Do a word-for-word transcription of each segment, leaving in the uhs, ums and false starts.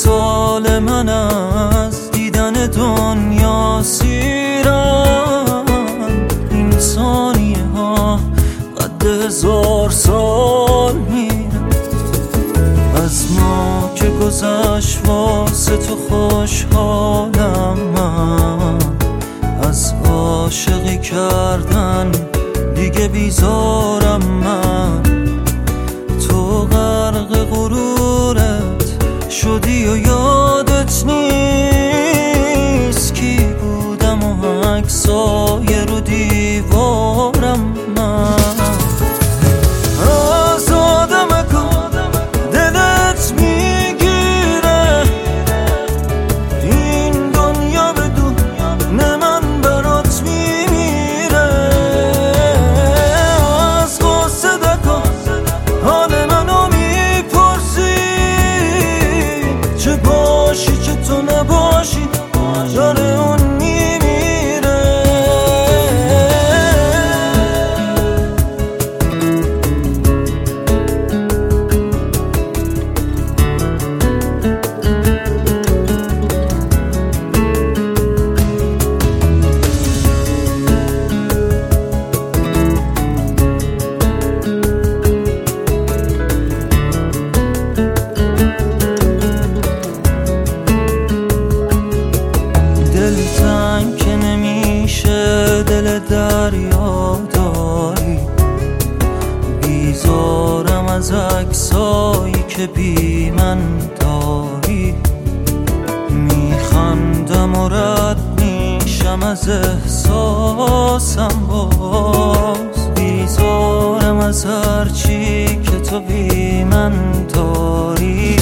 سال من از دیدن دنیا سیرم. این ثانیه ها قد هزار سال میره. از ما که گذشت واسه تو خوشحالم من، از عاشقی کردن دیگه بیزارم من. تو غرق غرورت شدی و یادت نیست کی بودم و عکسای رو دیوارم من. دلتنگ که نمیشه دل دریا داری، بیزارم از عکسایی که بی من داری. میخندم و رد میشم از احساسم، باز بیزارم از هرچی که تو بی من داری.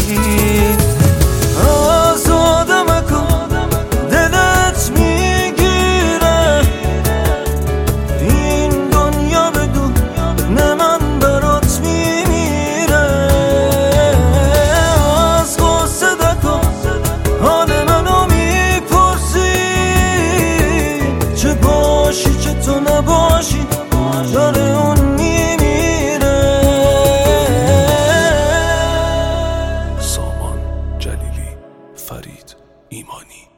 تو نباشی داره اون میمیره. سامان جلیلی، فرید ایمانی.